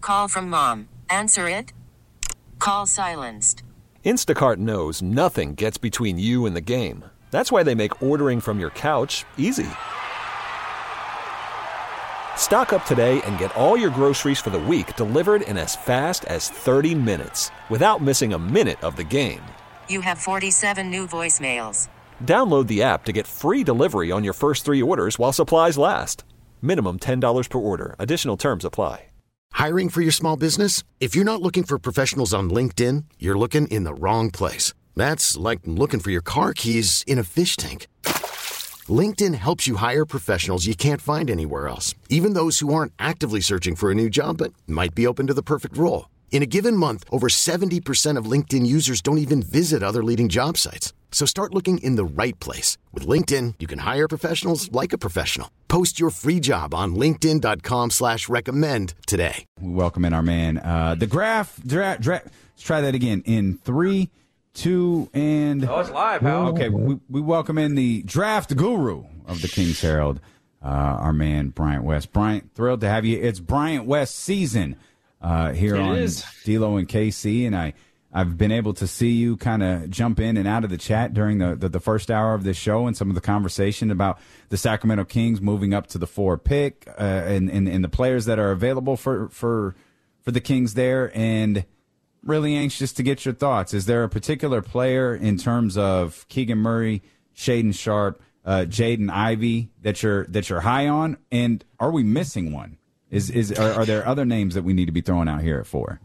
Call from mom. Answer it. Call silenced. Instacart knows nothing gets between you and the game. That's why they make ordering from your couch easy. Stock up today and get all your groceries for the week delivered in as fast as 30 minutes without missing a minute of the game. You have 47 new voicemails. Download the app to get free delivery on your first 3 orders while supplies last. Minimum $10 per order. Additional terms apply. Hiring for your small business? If you're not looking for professionals on LinkedIn, you're looking in the wrong place. That's like looking for your car keys in a fish tank. LinkedIn helps you hire professionals you can't find anywhere else, even those who aren't actively searching for a new job but might be open to the perfect role. In a given month, over 70% of LinkedIn users don't even visit other leading job sites. So start looking in the right place. With LinkedIn, you can hire professionals like a professional. Post your free job on linkedin.com/recommend today. We welcome in our man, the Draft. Let's try that again in 3, 2, and... Oh, it's live, pal. Okay, we welcome in the draft guru of the King's Herald, our man, Bryant West. Bryant, thrilled to have you. It's Bryant West season here on D-Lo and KC, and I've been able to see you kind of jump in and out of the chat during the first hour of this show and some of the conversation about the Sacramento Kings moving up to the 4 pick and the players that are available for the Kings there, and really anxious to get your thoughts. Is there a particular player in terms of Keegan Murray, Shaedon Sharpe, Jaden Ivey that you're high on, and are we missing one? Are there other names that we need to be throwing out here at 4?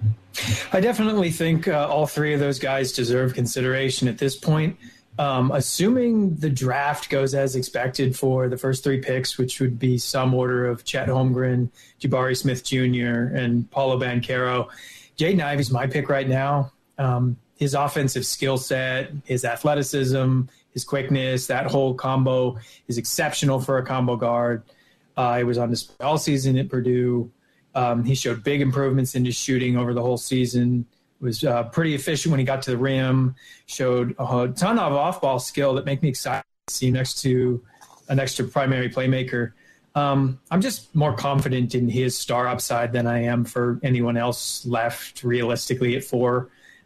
I definitely think all 3 of those guys deserve consideration at this point. Assuming the draft goes as expected for the first 3 picks, which would be some order of Chet Holmgren, Jabari Smith Jr., and Paulo Banchero, Jaden Ivey's my pick right now. His offensive skill set, his athleticism, his quickness, that whole combo is exceptional for a combo guard. He was on display all season at Purdue. He showed big improvements in his shooting over the whole season, was pretty efficient when he got to the rim, showed a ton of off-ball skill that make me excited to see next to an extra primary playmaker. I'm just more confident in his star upside than I am for anyone else left realistically at 4.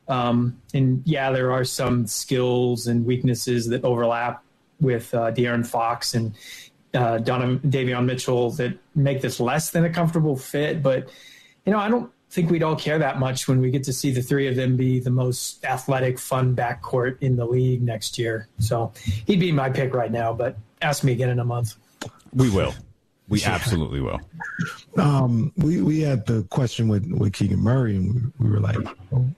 And yeah, there are some skills and weaknesses that overlap with De'Aaron Fox and Davion Mitchell that make this less than a comfortable fit. But, I don't think we'd all care that much when we get to see the 3 of them be the most athletic, fun backcourt in the league next year. So he'd be my pick right now, but ask me again in a month. We will. We absolutely will. We had the question with Keegan Murray, and we were like,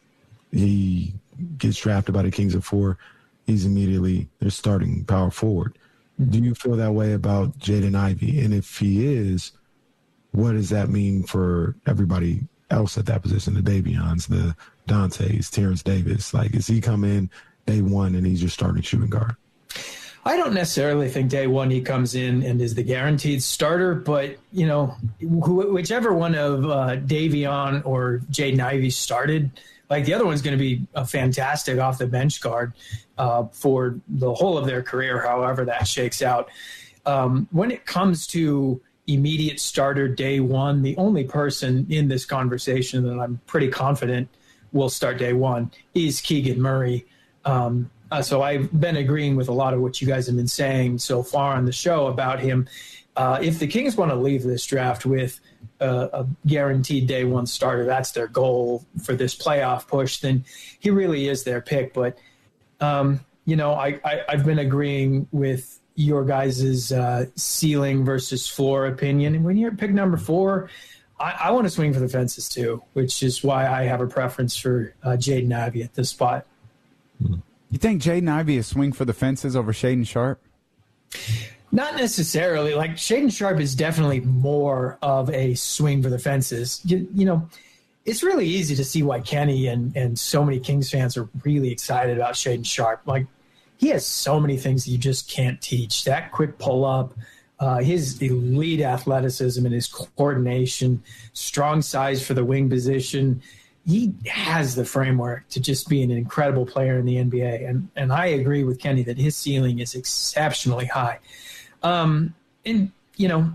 he gets drafted by the Kings at 4. He's immediately their starting power forward. Do you feel that way about Jaden Ivey? And if he is, what does that mean for everybody else at that position, the Davions, the Dantes, Terrence Davis? Like, is he come in day one and he's your starting shooting guard? I don't necessarily think day one he comes in and is the guaranteed starter, but, whichever one of Davion or Jaden Ivey started, like the other one's going to be a fantastic off the bench guard for the whole of their career, however that shakes out. When it comes to immediate starter day one, the only person in this conversation that I'm pretty confident will start day one is Keegan Murray. So I've been agreeing with a lot of what you guys have been saying so far on the show about him. If the Kings want to leave this draft with a guaranteed day one starter, that's their goal for this playoff push, then he really is their pick. But, I've been agreeing with your guys' ceiling versus floor opinion. And when you're at pick number 4, I want to swing for the fences too, which is why I have a preference for Jaden Ivey at this spot. You think Jaden Ivey is swing for the fences over Shaedon Sharpe? Not necessarily. Like, Shaedon Sharpe is definitely more of a swing for the fences. It's really easy to see why Kenny and so many Kings fans are really excited about Shaedon Sharpe. Like, he has so many things that you just can't teach. That quick pull-up, his elite athleticism and his coordination, strong size for the wing position. He has the framework to just be an incredible player in the NBA. And I agree with Kenny that his ceiling is exceptionally high.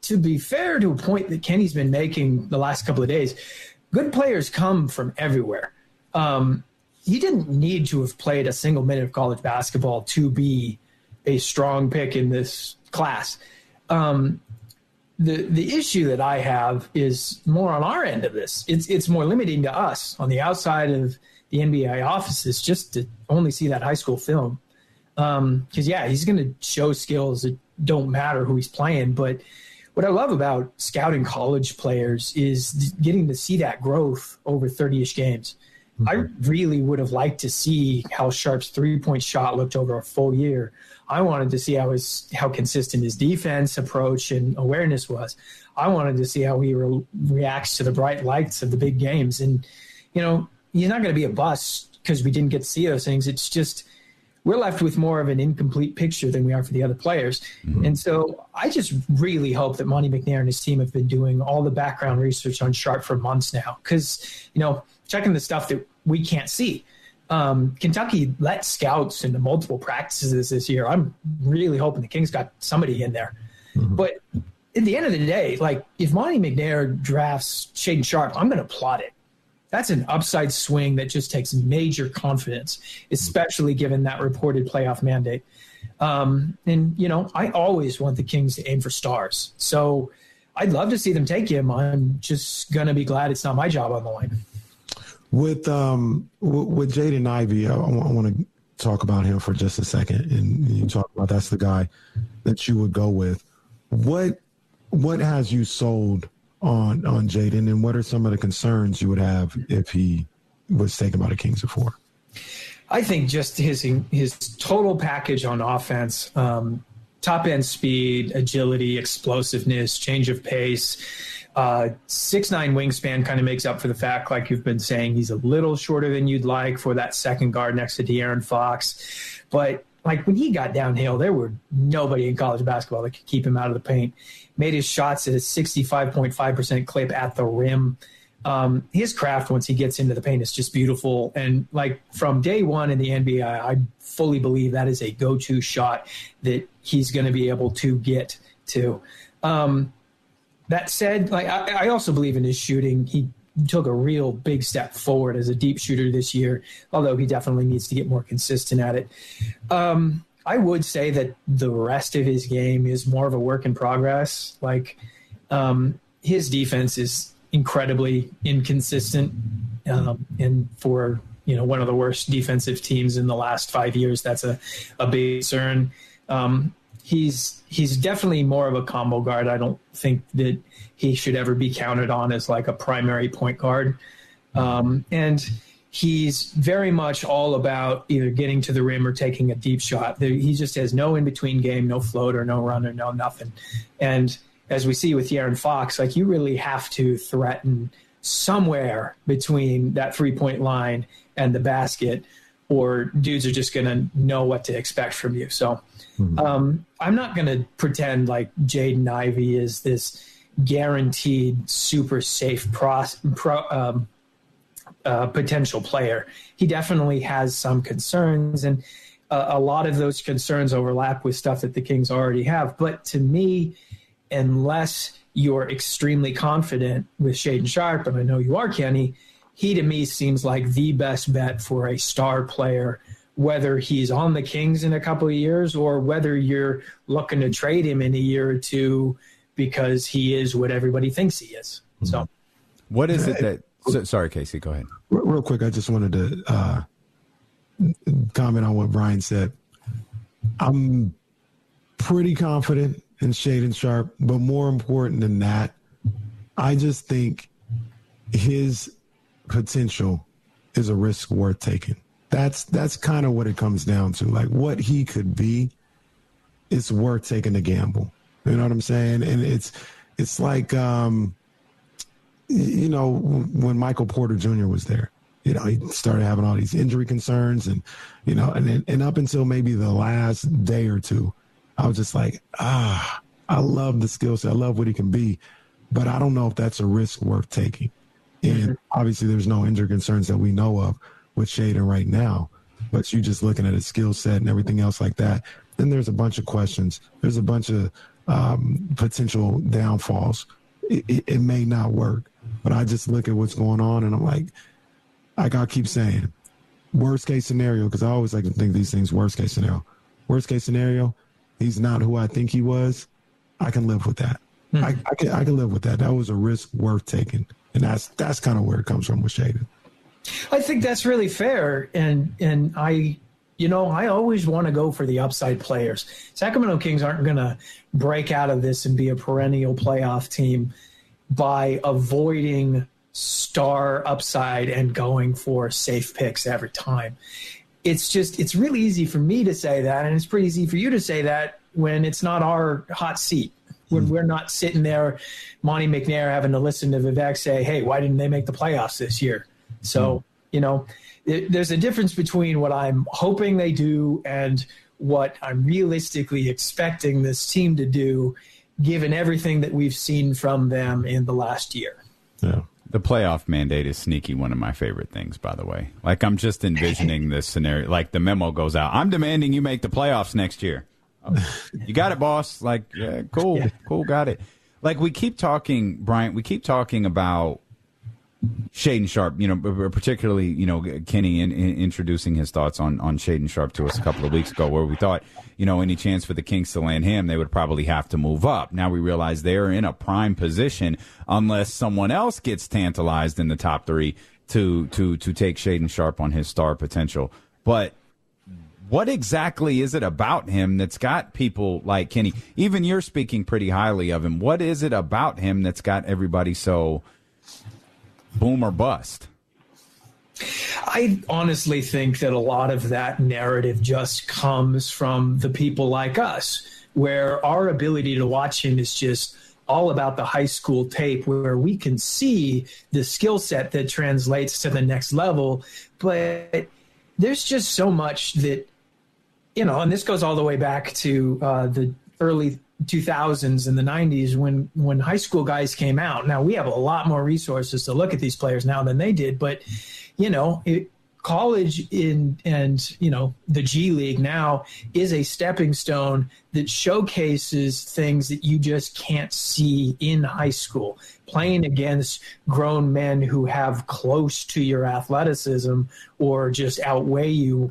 to be fair to a point that Kenny's been making the last couple of days, good players come from everywhere. He didn't need to have played a single minute of college basketball to be a strong pick in this class. The issue that I have is more on our end of this. It's more limiting to us on the outside of the NBA offices just to only see that high school film. Because, he's going to show skills that don't matter who he's playing. But what I love about scouting college players is getting to see that growth over 30-ish games. Mm-hmm. I really would have liked to see how Sharp's three-point shot looked over a full year. I wanted to see how consistent his defense approach and awareness was. I wanted to see how he reacts to the bright lights of the big games. And, he's not going to be a bust because we didn't get to see those things. It's just we're left with more of an incomplete picture than we are for the other players. Mm-hmm. And so I just really hope that Monty McNair and his team have been doing all the background research on Sharp for months now because, checking the stuff that we can't see. Kentucky let scouts into multiple practices this year. I'm really hoping the Kings got somebody in there. Mm-hmm. But at the end of the day, if Monty McNair drafts Shaedon Sharp, I'm going to applaud it. That's an upside swing that just takes major confidence, especially given that reported playoff mandate. I always want the Kings to aim for stars. So I'd love to see them take him. I'm just going to be glad it's not my job on the line. With Jaden Ivey, I want to talk about him for just a second. And you talk about that's the guy that you would go with. What has you sold on Jaden, and what are some of the concerns you would have if he was taken by the Kings at 4? I think just his total package on offense, top end speed, agility, explosiveness, change of pace, 6'9" wingspan kind of makes up for the fact, like you've been saying, he's a little shorter than you'd like for that second guard next to De'Aaron Fox. But when he got downhill, there were nobody in college basketball that could keep him out of the paint. Made his shots at a 65.5% clip at the rim. His craft, once he gets into the paint, is just beautiful. And from day one in the NBA, I fully believe that is a go-to shot that he's going to be able to get to. That said, I also believe in his shooting. He took a real big step forward as a deep shooter this year, although he definitely needs to get more consistent at it. I would say that the rest of his game is more of a work in progress. His defense is incredibly inconsistent, and for one of the worst defensive teams in the last 5 years, that's a big concern. He's definitely more of a combo guard. I don't think that he should ever be counted on as a primary point guard. And he's very much all about either getting to the rim or taking a deep shot. He just has no in-between game, no floater, no runner, no nothing. And as we see with De'Aaron Fox, you really have to threaten somewhere between that three-point line and the basket, or dudes are just going to know what to expect from you. So I'm not going to pretend like Jaden Ivey is this guaranteed super safe potential player. He definitely has some concerns, and a lot of those concerns overlap with stuff that the Kings already have. But to me, unless you're extremely confident with Shaedon Sharp, and I know you are, Kenny, he to me seems like the best bet for a star player, whether he's on the Kings in a couple of years or whether you're looking to trade him in a year or two because he is what everybody thinks he is. So, what is it that? Sorry, Casey, go ahead. Real quick, I just wanted to comment on what Brian said. I'm pretty confident in Shaedon Sharp, but more important than that, I just think his potential is a risk worth taking. That's kind of what it comes down to. What he could be, it's worth taking the gamble. You know what I'm saying? And it's like, when Michael Porter Jr. was there, he started having all these injury concerns and up until maybe the last day or two, I was just like, I love the skill set. I love what he can be, but I don't know if that's a risk worth taking. And obviously there's no injury concerns that we know of with Shaedon right now, but you just looking at his skill set and everything else like that, then there's a bunch of questions. There's a bunch of potential downfalls. It may not work, but I just look at what's going on and I'm like I keep saying, worst case scenario, because I always like to think these things worst case scenario. Worst case scenario, he's not who I think he was. I can live with that. I can live with that. That was a risk worth taking, and that's kind of where it comes from with Shaedon. I think that's really fair, and I always want to go for the upside players. Sacramento Kings aren't going to break out of this and be a perennial playoff team by avoiding star upside and going for safe picks every time. It's really easy for me to say that, and it's pretty easy for you to say that when it's not our hot seat, when we're not sitting there, Monty McNair having to listen to Vivek say, hey, why didn't they make the playoffs this year? So, there's a difference between what I'm hoping they do and what I'm realistically expecting this team to do, given everything that we've seen from them in the last year. Yeah. The playoff mandate is sneaky, one of my favorite things, by the way. Like, I'm just envisioning this scenario. Like, the memo goes out, I'm demanding you make the playoffs next year. Oh, you got it, boss. Like, yeah, cool, got it. Like, we keep talking, Bryant, about Shaedon Sharpe, particularly, Kenny introducing his thoughts on Shaedon Sharpe to us a couple of weeks ago, where we thought, any chance for the Kings to land him, they would probably have to move up. Now we realize they're in a prime position unless someone else gets tantalized in the top three to take Shaedon Sharpe on his star potential. But what exactly is it about him that's got people like Kenny? Even you're speaking pretty highly of him. What is it about him that's got everybody so boom or bust? I honestly think that a lot of that narrative just comes from the people like us, where our ability to watch him is just all about the high school tape, where we can see the skill set that translates to the next level. But there's just so much that, and this goes all the way back to the early 2000s and the 90s when high school guys came out. Now we have a lot more resources to look at these players now than they did, but college and the G League now is a stepping stone that showcases things that you just can't see in high school. Playing against grown men who have close to your athleticism or just outweigh you.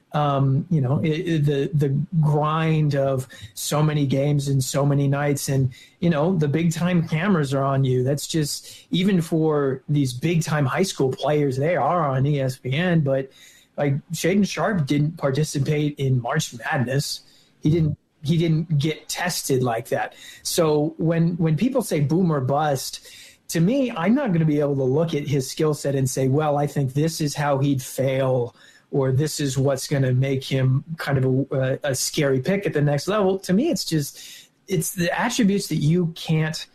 The grind of so many games and so many nights, and the big time cameras are on you. That's just, even for these big time high school players, they are on ESPN. But like, Shaedon Sharpe didn't participate in March Madness. He didn't get tested like that. So when people say boom or bust, to me, I'm not going to be able to look at his skill set and say, well, I think this is how he'd fail, or this is what's going to make him kind of a scary pick at the next level. To me, it's the attributes that you can't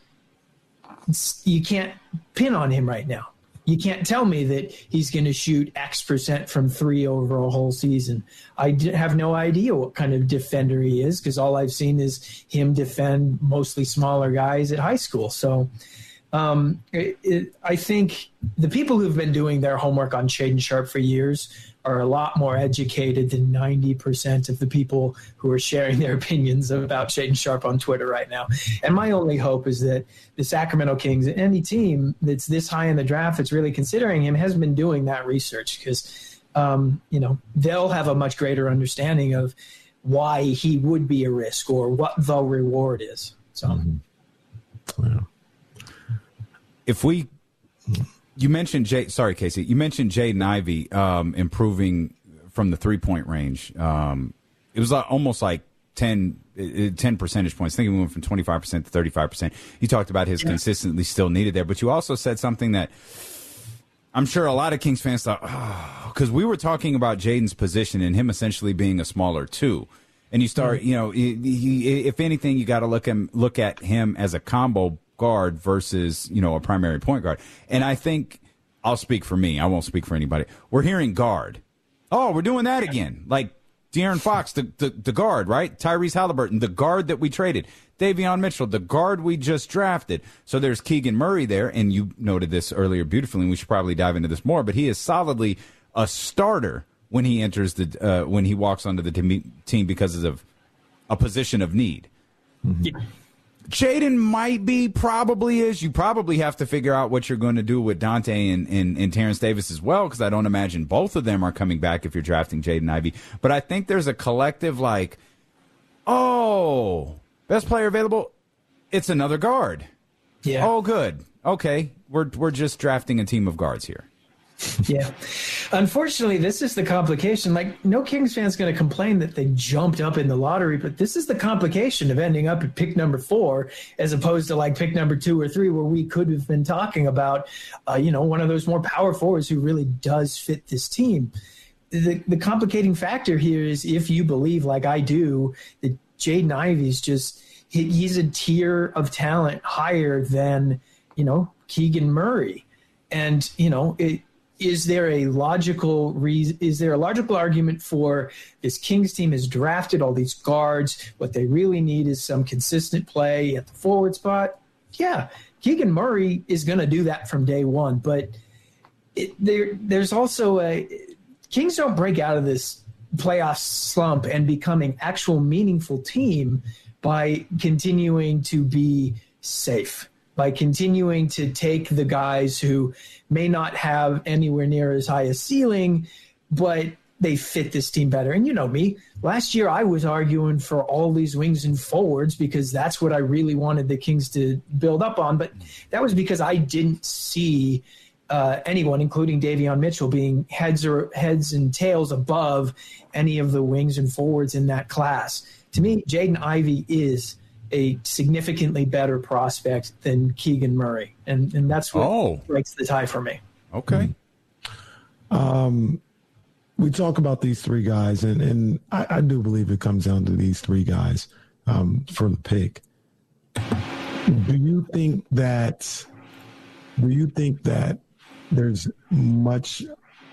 pin on him right now. You can't tell me that he's going to shoot X% from three over a whole season. I have no idea what kind of defender he is, because all I've seen is him defend mostly smaller guys at high school. So I think the people who've been doing their homework on Shaedon Sharpe for years are a lot more educated than 90% of the people who are sharing their opinions about Shaedon Sharpe on Twitter right now. And my only hope is that the Sacramento Kings, any team that's this high in the draft that's really considering him, has been doing that research, because they'll have a much greater understanding of why he would be a risk or what the reward is. So, yeah. You mentioned Casey. You mentioned Jaden Ivey improving from the 3-point range. It was almost like 10 percentage points. I think we went from 25% to 35%. You talked about his consistently still needed there, but you also said something that I'm sure a lot of Kings fans thought, because we were talking about Jaden's position and him essentially being a smaller two. And you start, if anything, you got to look at him as a combo guard versus, a primary point guard. And I think, I'll speak for me, I won't speak for anybody. We're hearing guard. Oh, we're doing that again. Like De'Aaron Fox, the guard, right? Tyrese Halliburton, the guard that we traded. Davion Mitchell, the guard we just drafted. So there's Keegan Murray there, and you noted this earlier beautifully, and we should probably dive into this more, but he is solidly a starter when he enters when he walks onto the team because of a position of need. Mm-hmm. Jaden might be, probably is. You probably have to figure out what you're going to do with Dante and Terrence Davis as well, because I don't imagine both of them are coming back if you're drafting Jaden Ivey. But I think there's a collective like, oh, best player available, it's another guard. Yeah. Oh, good. Okay, we're just drafting a team of guards here. Yeah. Unfortunately, this is the complication. Like, no Kings fan's going to complain that they jumped up in the lottery, but this is the complication of ending up at pick number 4 as opposed to like pick number 2 or 3, where we could have been talking about, one of those more power forwards who really does fit this team. The complicating factor here is if you believe, like I do, that Jaden Ivey's just he's a tier of talent higher than, Keegan Murray. And, is there a logical argument for this Kings team has drafted all these guards? What they really need is some consistent play at the forward spot. Yeah, Keegan Murray is going to do that from day one. But there's also Kings don't break out of this playoff slump and becoming actual meaningful team by continuing to be safe, by continuing to take the guys who may not have anywhere near as high a ceiling, but they fit this team better. And you know me, last year I was arguing for all these wings and forwards because that's what I really wanted the Kings to build up on. But that was because I didn't see anyone, including Davion Mitchell, being heads and tails above any of the wings and forwards in that class. To me, Jaden Ivey is a significantly better prospect than Keegan Murray. And that's what breaks the tie for me. Okay. We talk about these 3 guys, and I do believe it comes down to these 3 guys for the pick. Do you think that there's much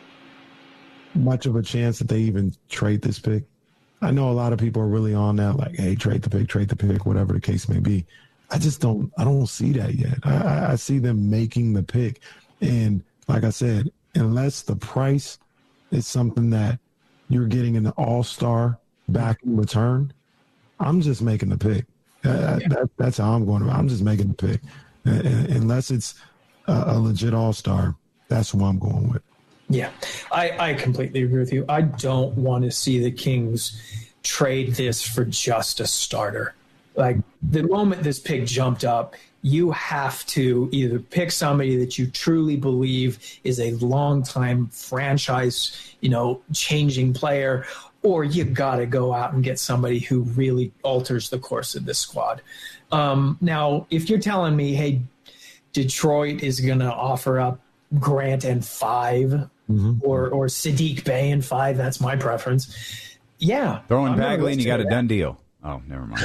of a chance that they even trade this pick? I know a lot of people are really on that, like, hey, trade the pick, whatever the case may be. I don't see that yet. I see them making the pick. And like I said, unless the price is something that you're getting an all-star back in return, I'm just making the pick. That's how I'm going. I'm just making the pick. Unless it's a legit all-star, that's who I'm going with. Yeah, I completely agree with you. I don't want to see the Kings trade this for just a starter. Like, the moment this pick jumped up, you have to either pick somebody that you truly believe is a long-time franchise, changing player, or you got to go out and get somebody who really alters the course of this squad. Now, if you're telling me, hey, Detroit is going to offer up Grant and 5, or Sadiq Bey and 5, that's my preference. Yeah. Throw in Bagley and you got a done deal. Oh, never mind.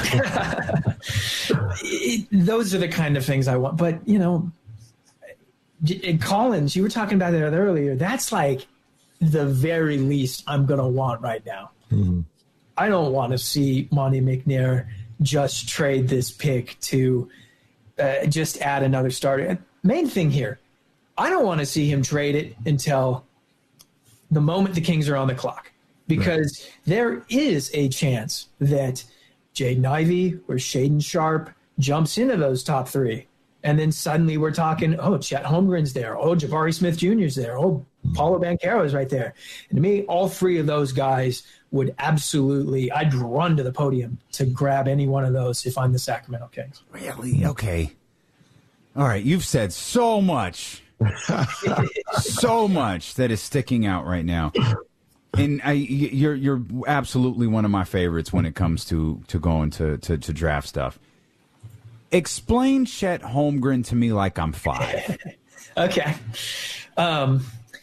Those are the kind of things I want. But, Collins, you were talking about that earlier. That's like the very least I'm going to want right now. Mm-hmm. I don't want to see Monty McNair just trade this pick to just add another starter. Main thing here, I don't want to see him trade it until the moment the Kings are on the clock, because there is a chance that Jaden Ivey or Shaedon Sharpe jumps into those top 3. And then suddenly we're talking, Chet Holmgren's there. Jabari Smith Jr.'s there. Paulo Banchero's right there. And to me, all 3 of those guys would absolutely, I'd run to the podium to grab any one of those if I'm the Sacramento Kings. Really? Okay. All right. You've said so much. So much that is sticking out right now. And you're absolutely one of my favorites when it comes to going to draft stuff. Explain Chet Holmgren to me like I'm 5. Okay. I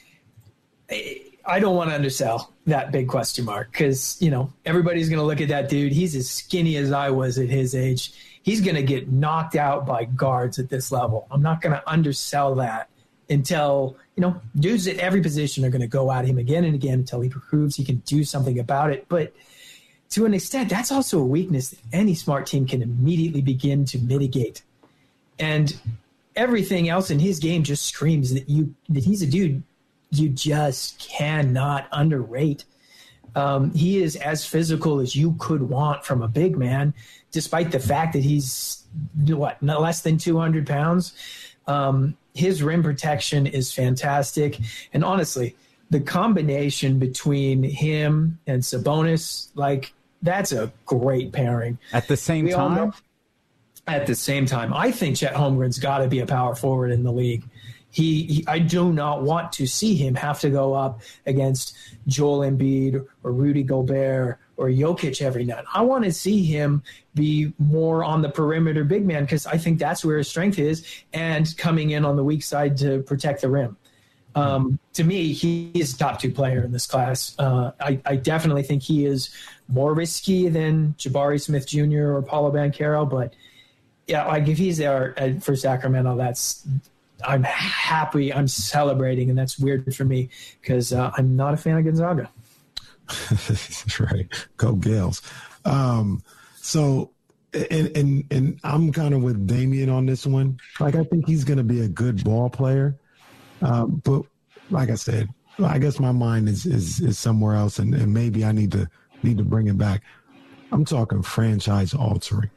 don't want to undersell that big question mark because, everybody's going to look at that dude. He's as skinny as I was at his age. He's going to get knocked out by guards at this level. I'm not going to undersell that until, dudes at every position are going to go at him again and again until he proves he can do something about it. But to an extent, that's also a weakness that any smart team can immediately begin to mitigate. And everything else in his game just screams that he's a dude you just cannot underrate. He is as physical as you could want from a big man, despite the fact that he's less than 200 pounds. His rim protection is fantastic. And honestly, the combination between him and Sabonis, like, that's a great pairing. At the same time? At the same time. I think Chet Holmgren's got to be a power forward in the league. I do not want to see him have to go up against Joel Embiid or Rudy Gobert or Jokic every night. I want to see him be more on the perimeter big man, because I think that's where his strength is, and coming in on the weak side to protect the rim. To me, he is a top 2 player in this class. I definitely think he is more risky than Jabari Smith Jr. or Paolo Banchero, but yeah, like if he's there for Sacramento, I'm happy, I'm celebrating, and that's weird for me because I'm not a fan of Gonzaga. That's right. Go Gales. So, and I'm kind of with Damian on this one. Like, I think he's going to be a good ball player. But like I said, I guess my mind is somewhere else, and maybe I need to bring it back. I'm talking franchise altering.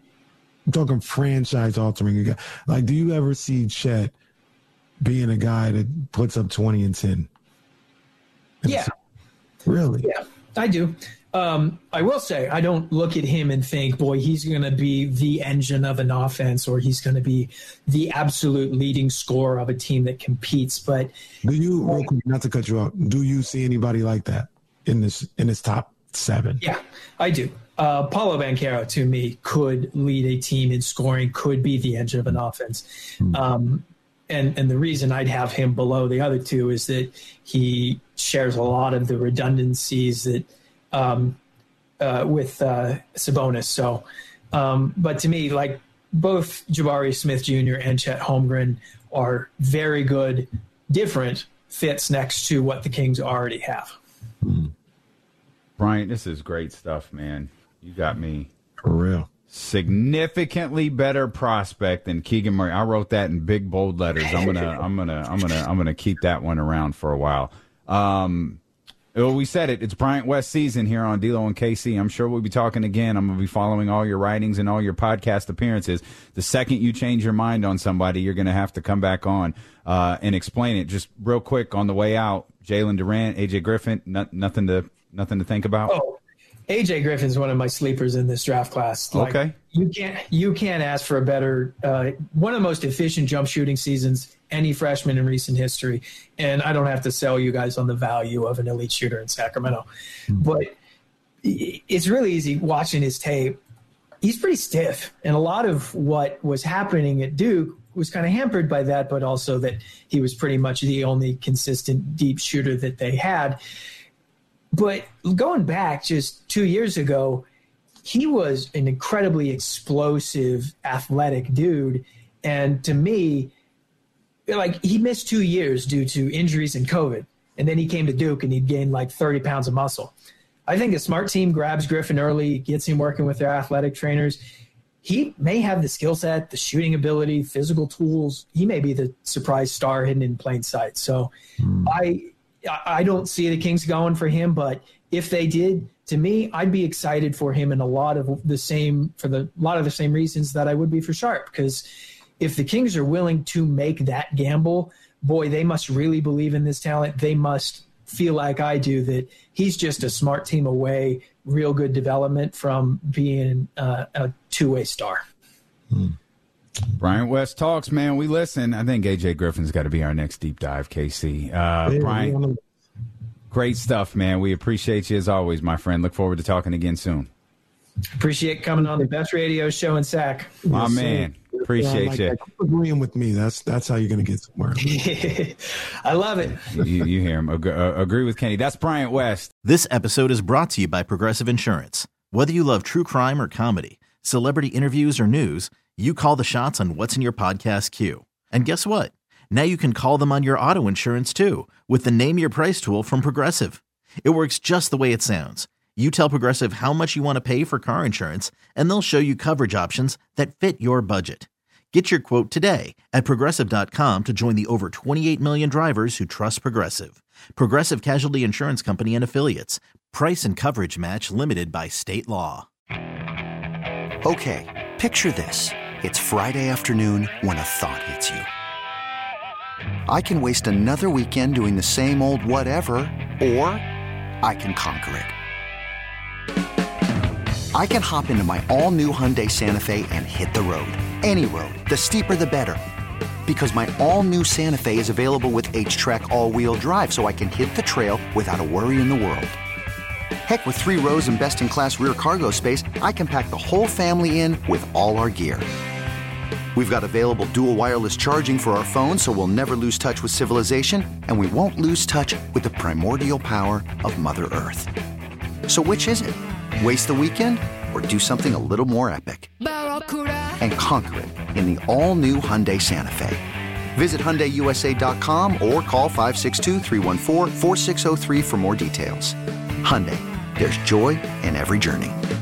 Like, do you ever see Chet being a guy that puts up 20 and 10? Yeah. Really? Yeah, I do. I will say, I don't look at him and think, boy, he's going to be the engine of an offense, or he's going to be the absolute leading scorer of a team that competes. But do you, real quick, not to cut you off, do you see anybody like that in this top 7? Yeah, I do. Paolo Banchero, to me, could lead a team in scoring, could be the engine of an offense. And the reason I'd have him below the other two is that he shares a lot of the redundancies that with Sabonis. So, but to me, like, both Jabari Smith Jr. and Chet Holmgren are very good, different fits next to what the Kings already have. Bryant, this is great stuff, man. You got me. For real. Significantly better prospect than Keegan Murray. I wrote that in big bold letters. I'm gonna keep that one around for a while. We said it. It's Bryant West season here on D'Lo and KC. I'm sure we'll be talking again. I'm gonna be following all your writings and all your podcast appearances. The second you change your mind on somebody, you're gonna have to come back on and explain it. Just real quick on the way out. Jalen Durant, AJ Griffin. Nothing to think about. Oh. AJ Griffin's one of my sleepers in this draft class. Like, okay. You can't ask for a better one of the most efficient jump shooting seasons any freshman in recent history. And I don't have to sell you guys on the value of an elite shooter in Sacramento. But it's really easy watching his tape. He's pretty stiff. And a lot of what was happening at Duke was kind of hampered by that, but also that he was pretty much the only consistent deep shooter that they had. But going back just 2 years ago, he was an incredibly explosive, athletic dude. And to me, like, he missed 2 years due to injuries and COVID. And then he came to Duke and he gained like 30 pounds of muscle. I think a smart team grabs Griffin early, gets him working with their athletic trainers. He may have the skill set, the shooting ability, physical tools. He may be the surprise star hidden in plain sight. So I don't see the Kings going for him, but if they did, to me, I'd be excited for him in a lot of the same reasons that I would be for Sharp. Because if the Kings are willing to make that gamble, boy, they must really believe in this talent. They must feel like I do, that he's just a smart team away, real good development from being a two-way star. Bryant West talks, man. We listen. I think AJ Griffin's got to be our next deep dive, KC. Bryant, great stuff, man. We appreciate you as always, my friend. Look forward to talking again soon. Appreciate coming on the best radio show in Sac. My man. Appreciate you. Agreeing with me. That's how you're going to get somewhere. I love it. You hear him. Agree with Kenny. That's Bryant West. This episode is brought to you by Progressive Insurance. Whether you love true crime or comedy, celebrity interviews or news, you call the shots on what's in your podcast queue. And guess what? Now you can call them on your auto insurance too with the Name Your Price tool from Progressive. It works just the way it sounds. You tell Progressive how much you want to pay for car insurance, and they'll show you coverage options that fit your budget. Get your quote today at Progressive.com to join the over 28 million drivers who trust Progressive. Progressive Casualty Insurance Company and Affiliates. Price and coverage match limited by state law. Okay, picture this. It's Friday afternoon when a thought hits you. I can waste another weekend doing the same old whatever, or I can conquer it. I can hop into my all-new Hyundai Santa Fe and hit the road. Any road. The steeper, the better. Because my all-new Santa Fe is available with H-Track all-wheel drive, so I can hit the trail without a worry in the world. Heck, with 3 rows and best-in-class rear cargo space, I can pack the whole family in with all our gear. We've got available dual wireless charging for our phones, so we'll never lose touch with civilization, and we won't lose touch with the primordial power of Mother Earth. So which is it? Waste the weekend or do something a little more epic? And conquer it in the all-new Hyundai Santa Fe. Visit HyundaiUSA.com or call 562-314-4603 for more details. Hyundai, there's joy in every journey.